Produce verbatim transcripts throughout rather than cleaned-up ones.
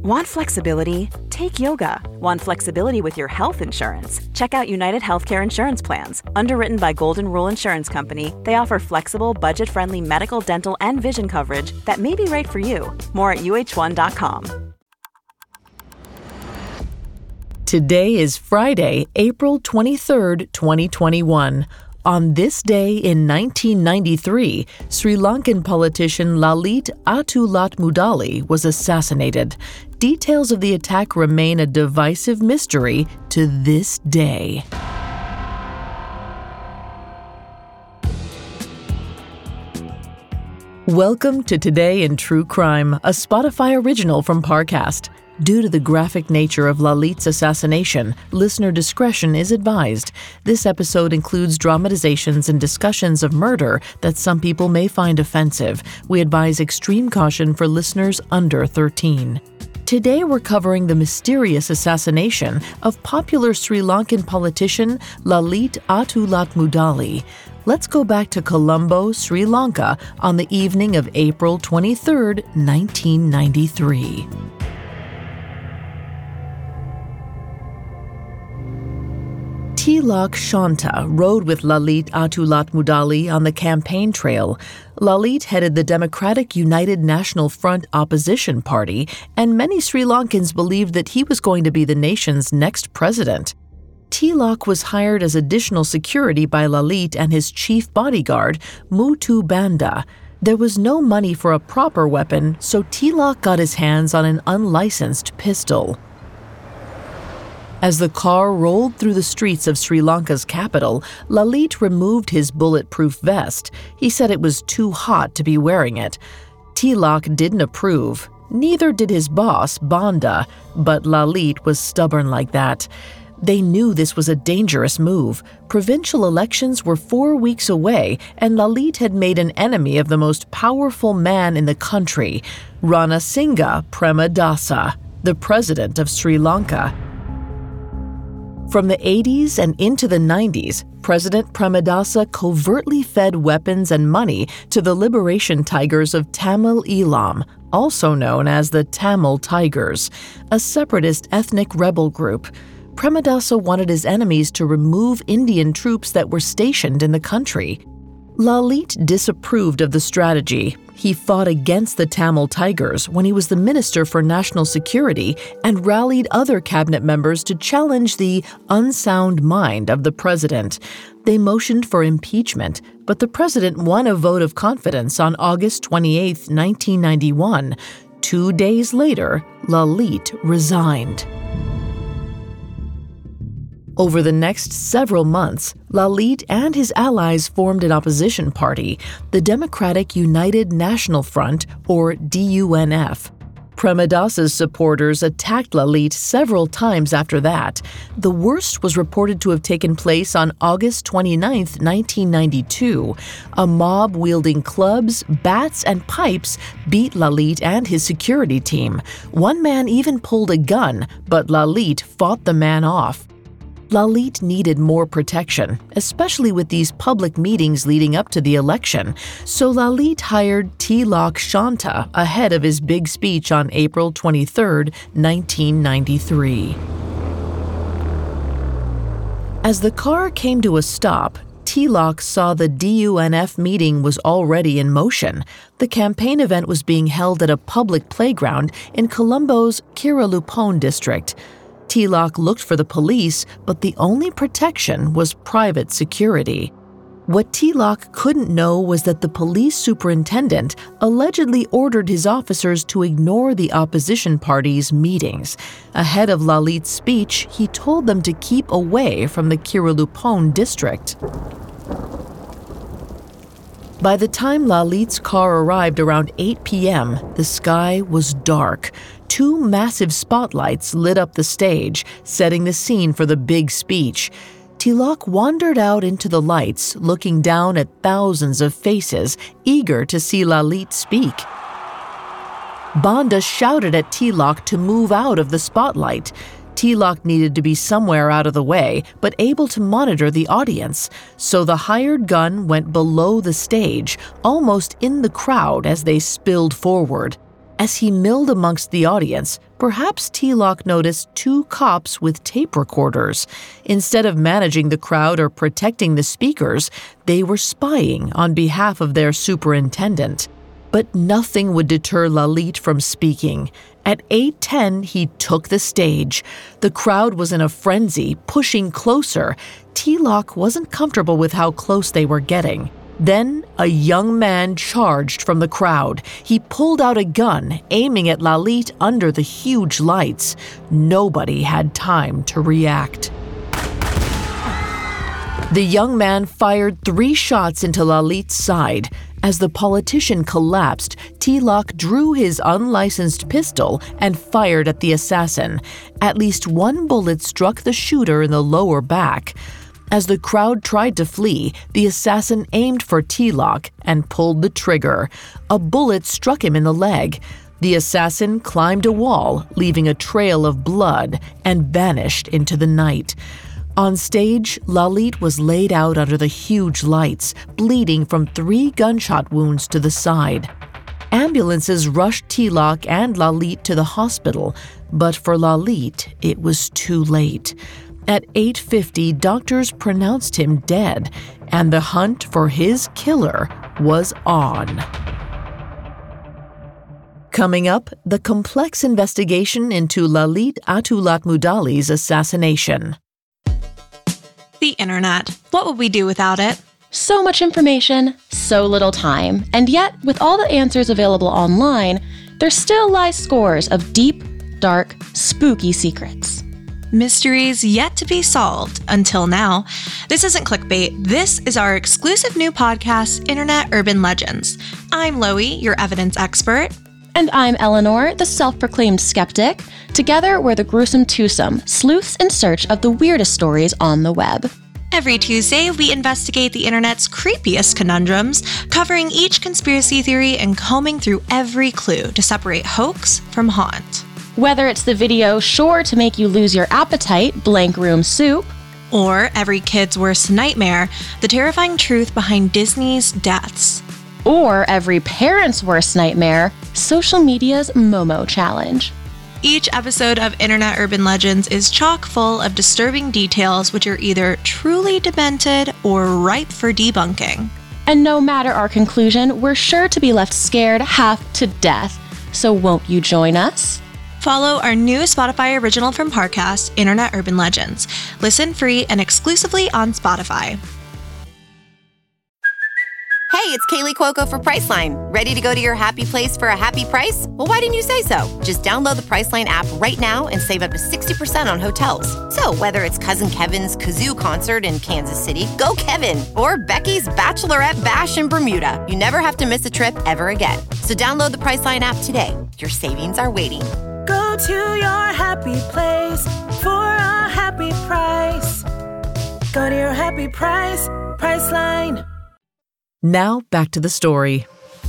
Want flexibility? Take yoga. Want flexibility with your health insurance? Check out United Healthcare Insurance Plans. Underwritten by Golden Rule Insurance Company, they offer flexible, budget-friendly medical, dental, and vision coverage that may be right for you. More at U H one dot com. Today is Friday, April twenty-third, twenty twenty-one. On this day in nineteen ninety-three, Sri Lankan politician Lalit Attulatmudali was assassinated. Details of the attack remain a divisive mystery to this day. Welcome to Today in True Crime, a Spotify original from Parcast. Due to the graphic nature of Lalit's assassination, listener discretion is advised. This episode includes dramatizations and discussions of murder that some people may find offensive. We advise extreme caution for listeners under thirteen. Today we're covering the mysterious assassination of popular Sri Lankan politician Lalit Attulatmudali. Let's go back to Colombo, Sri Lanka on the evening of April twenty-third, nineteen ninety-three. Tilak Shanta rode with Lalit Attulatmudali on the campaign trail. Lalit headed the Democratic United National Front opposition party, and many Sri Lankans believed that he was going to be the nation's next president. Tilak was hired as additional security by Lalit and his chief bodyguard, Muthu Banda. There was no money for a proper weapon, so Tilak got his hands on an unlicensed pistol. As the car rolled through the streets of Sri Lanka's capital, Lalit removed his bulletproof vest. He said it was too hot to be wearing it. Tilak didn't approve. Neither did his boss, Banda, but Lalit was stubborn like that. They knew this was a dangerous move. Provincial elections were four weeks away, and Lalit had made an enemy of the most powerful man in the country, Ranasinghe Premadasa, the president of Sri Lanka. From the eighties and into the nineties, President Premadasa covertly fed weapons and money to the liberation tigers of Tamil Eelam, also known as the Tamil Tigers, a separatist ethnic rebel group. Premadasa wanted his enemies to remove Indian troops that were stationed in the country. Lalit disapproved of the strategy. He fought against the Tamil Tigers when he was the Minister for National Security and rallied other cabinet members to challenge the unsound mind of the president. They motioned for impeachment, but the president won a vote of confidence on August twenty-eighth, nineteen ninety-one. Two days later, Lalit resigned. Over the next several months, Lalit and his allies formed an opposition party, the Democratic United National Front, or D U N F. Premadasa's supporters attacked Lalit several times after that. The worst was reported to have taken place on August twenty-ninth, nineteen ninety-two. A mob wielding clubs, bats, and pipes beat Lalit and his security team. One man even pulled a gun, but Lalit fought the man off. Lalit needed more protection, especially with these public meetings leading up to the election, so Lalit hired Tilak Shanta ahead of his big speech on April twenty-third, nineteen ninety-three. As the car came to a stop, Tilak saw the D U N F meeting was already in motion. The campaign event was being held at a public playground in Colombo's Kiralupone district. Tilak looked for the police, but the only protection was private security. What Tilak couldn't know was that the police superintendent allegedly ordered his officers to ignore the opposition party's meetings. Ahead of Lalit's speech, he told them to keep away from the Kiralupone district. By the time Lalit's car arrived around eight p.m., the sky was dark. Two massive spotlights lit up the stage, setting the scene for the big speech. Tilak wandered out into the lights, looking down at thousands of faces, eager to see Lalit speak. Banda shouted at Tilak to move out of the spotlight. Tilak needed to be somewhere out of the way, but able to monitor the audience, so the hired gun went below the stage, almost in the crowd as they spilled forward. As he milled amongst the audience, perhaps T-Lock noticed two cops with tape recorders. Instead of managing the crowd or protecting the speakers, they were spying on behalf of their superintendent. But nothing would deter Lalit from speaking. At eight ten, he took the stage. The crowd was in a frenzy, pushing closer. T-Lock wasn't comfortable with how close they were getting. Then, a young man charged from the crowd. He pulled out a gun, aiming at Lalit under the huge lights. Nobody had time to react. The young man fired three shots into Lalit's side. As the politician collapsed, T-Lock drew his unlicensed pistol and fired at the assassin. At least one bullet struck the shooter in the lower back. As the crowd tried to flee, the assassin aimed for T-Lock and pulled the trigger. A bullet struck him in the leg. The assassin climbed a wall, leaving a trail of blood, and vanished into the night. On stage, Lalit was laid out under the huge lights, bleeding from three gunshot wounds to the side. Ambulances rushed T-Lock and Lalit to the hospital, but for Lalit, it was too late. At eight fifty, doctors pronounced him dead, and the hunt for his killer was on. Coming up, the complex investigation into Lalit Atulatmudali's assassination. The internet. What would we do without it? So much information, so little time, and yet, with all the answers available online, there still lie scores of deep, dark, spooky secrets. Mysteries yet to be solved until now. This isn't clickbait. This is our exclusive new podcast, Internet Urban Legends. I'm Loie, your evidence expert. And I'm Eleanor, the self-proclaimed skeptic. Together, we're the gruesome twosome, sleuths in search of the weirdest stories on the web. Every Tuesday, we investigate the internet's creepiest conundrums, covering each conspiracy theory and combing through every clue to separate hoax from haunt. Whether it's the video sure to make you lose your appetite, Blank Room Soup, or every kid's worst nightmare, the terrifying truth behind Disney's deaths, or every parent's worst nightmare, social media's Momo challenge. Each episode of Internet Urban Legends is chock full of disturbing details which are either truly demented or ripe for debunking. And no matter our conclusion, we're sure to be left scared half to death. So won't you join us? Follow our new Spotify original from Parcast, Internet Urban Legends. Listen free and exclusively on Spotify. Hey, it's Kaylee Cuoco for Priceline. Ready to go to your happy place for a happy price? Well, why didn't you say so? Just download the Priceline app right now and save up to sixty percent on hotels. So whether it's Cousin Kevin's Kazoo Concert in Kansas City, go Kevin, or Becky's Bachelorette Bash in Bermuda, you never have to miss a trip ever again. So download the Priceline app today. Your savings are waiting. Go to your happy place for a happy price. Go to your happy price, Priceline. Now, back to the story.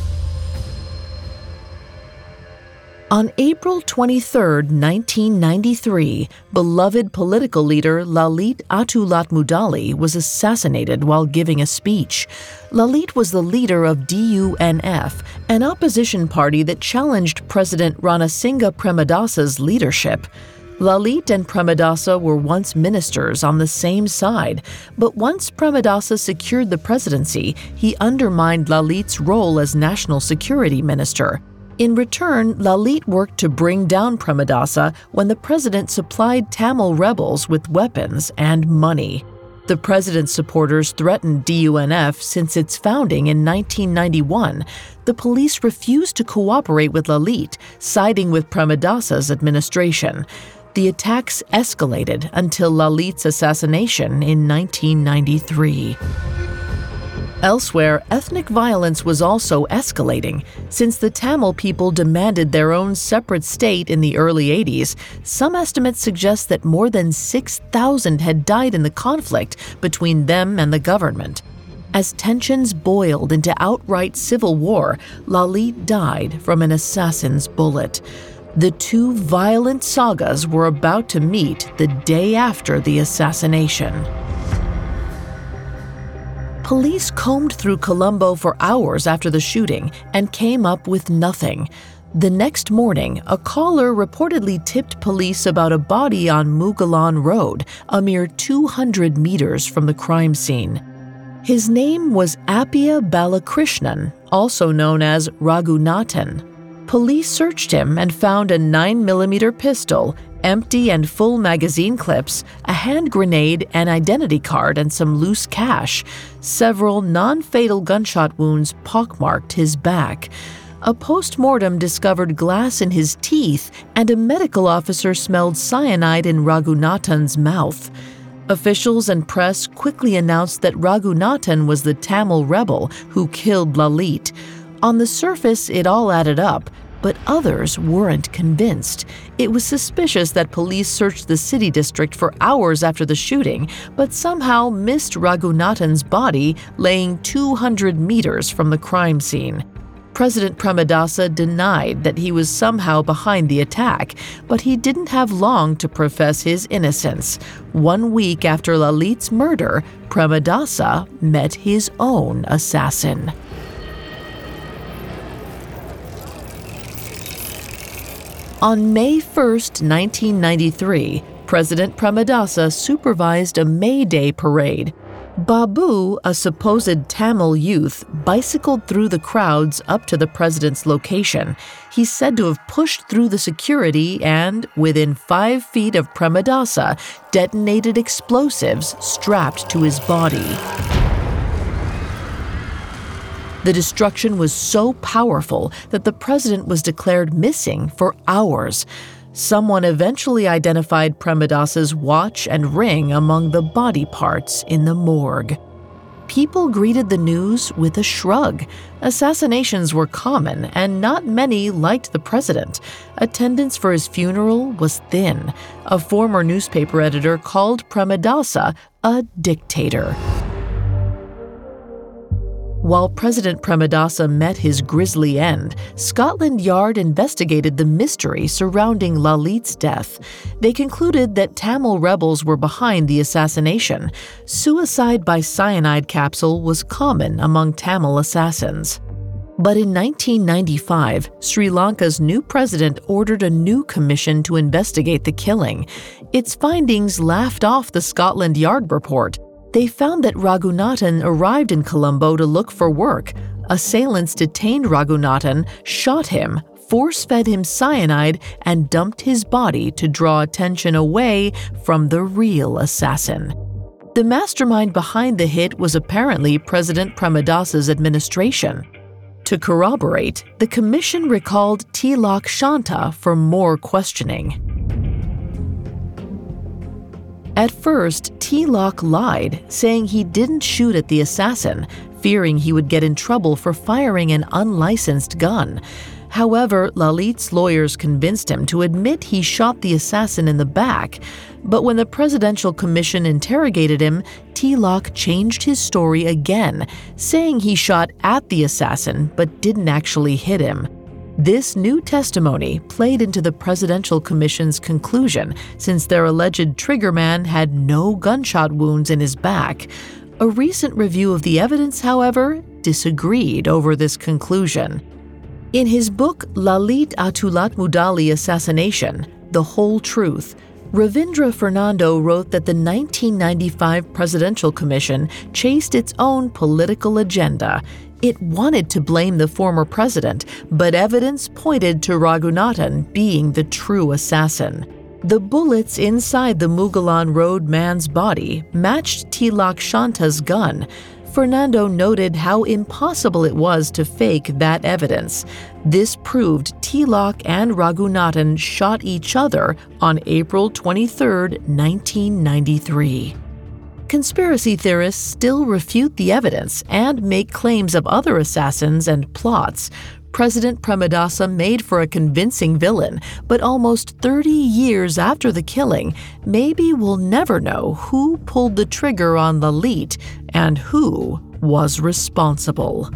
On April twenty-third, nineteen ninety-three, beloved political leader Lalit Atulatmudali was assassinated while giving a speech. Lalit was the leader of D U N F, an opposition party that challenged President Ranasinghe Premadasa's leadership. Lalit and Premadasa were once ministers on the same side, but once Premadasa secured the presidency, he undermined Lalit's role as national security minister. In return, Lalit worked to bring down Premadasa when the president supplied Tamil rebels with weapons and money. The president's supporters threatened D U N F since its founding in nineteen ninety-one. The police refused to cooperate with Lalit, siding with Premadasa's administration. The attacks escalated until Lalit's assassination in nineteen ninety-three. Elsewhere, ethnic violence was also escalating. Since the Tamil people demanded their own separate state in the early eighties, some estimates suggest that more than six thousand had died in the conflict between them and the government. As tensions boiled into outright civil war, Lalit died from an assassin's bullet. The two violent sagas were about to meet the day after the assassination. Police combed through Colombo for hours after the shooting and came up with nothing. The next morning, a caller reportedly tipped police about a body on Mugalan Road, a mere two hundred meters from the crime scene. His name was Appia Balakrishnan, also known as Raghunathan. Police searched him and found a nine millimeter pistol, empty and full magazine clips, a hand grenade, an identity card, and some loose cash. Several non-fatal gunshot wounds pockmarked his back. A post-mortem discovered glass in his teeth, and a medical officer smelled cyanide in Raghunathan's mouth. Officials and press quickly announced that Raghunathan was the Tamil rebel who killed Lalit. On the surface, it all added up, but others weren't convinced. It was suspicious that police searched the city district for hours after the shooting, but somehow missed Raghunathan's body laying two hundred meters from the crime scene. President Premadasa denied that he was somehow behind the attack, but he didn't have long to profess his innocence. One week after Lalit's murder, Premadasa met his own assassin. On May first, nineteen ninety-three, President Premadasa supervised a May Day parade. Babu, a supposed Tamil youth, bicycled through the crowds up to the president's location. He's said to have pushed through the security and, within five feet of Premadasa, detonated explosives strapped to his body. The destruction was so powerful that the president was declared missing for hours. Someone eventually identified Premadasa's watch and ring among the body parts in the morgue. People greeted the news with a shrug. Assassinations were common, and not many liked the president. Attendance for his funeral was thin. A former newspaper editor called Premadasa a dictator. While President Premadasa met his grisly end, Scotland Yard investigated the mystery surrounding Lalit's death. They concluded that Tamil rebels were behind the assassination. Suicide by cyanide capsule was common among Tamil assassins. But in nineteen ninety-five, Sri Lanka's new president ordered a new commission to investigate the killing. Its findings laughed off the Scotland Yard report. They found that Raghunathan arrived in Colombo to look for work. Assailants detained Raghunathan, shot him, force-fed him cyanide, and dumped his body to draw attention away from the real assassin. The mastermind behind the hit was apparently President Premadasa's administration. To corroborate, the commission recalled Tilak Shanta for more questioning. At first, Tilak lied, saying he didn't shoot at the assassin, fearing he would get in trouble for firing an unlicensed gun. However, Lalit's lawyers convinced him to admit he shot the assassin in the back. But when the Presidential Commission interrogated him, Tilak changed his story again, saying he shot at the assassin but didn't actually hit him. This new testimony played into the Presidential Commission's conclusion, since their alleged triggerman had no gunshot wounds in his back. A recent review of the evidence, however, disagreed over this conclusion. In his book Lalit Atulatmudali Assassination, The Whole Truth, Ravindra Fernando wrote that the nineteen ninety-five Presidential Commission chased its own political agenda. It wanted to blame the former president, but evidence pointed to Raghunathan being the true assassin. The bullets inside the Mugalan Road man's body matched Tilak Shanta's gun. Fernando noted how impossible it was to fake that evidence. This proved Tilak and Raghunathan shot each other on April twenty-third, nineteen ninety-three. Conspiracy theorists still refute the evidence and make claims of other assassins and plots. President Premadasa made for a convincing villain, but almost thirty years after the killing, maybe we'll never know who pulled the trigger on Lalit and who was responsible.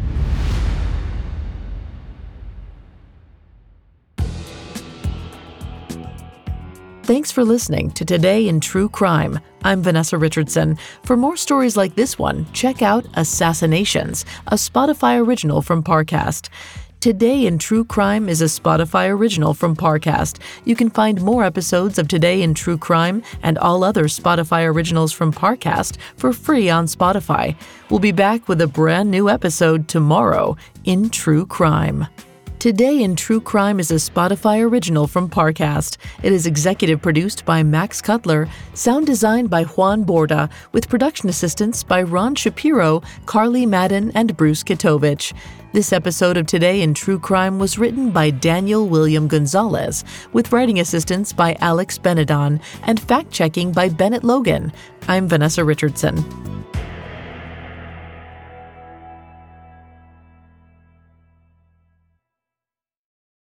Thanks for listening to Today in True Crime. I'm Vanessa Richardson. For more stories like this one, check out Assassinations, a Spotify original from Parcast. Today in True Crime is a Spotify original from Parcast. You can find more episodes of Today in True Crime and all other Spotify originals from Parcast for free on Spotify. We'll be back with a brand new episode tomorrow in True Crime. Today in True Crime is a Spotify original from Parcast. It is executive produced by Max Cutler, sound designed by Juan Borda, with production assistance by Ron Shapiro, Carly Madden, and Bruce Kitovich. This episode of Today in True Crime was written by Daniel William Gonzalez, with writing assistance by Alex Benedon and fact-checking by Bennett Logan. I'm Vanessa Richardson.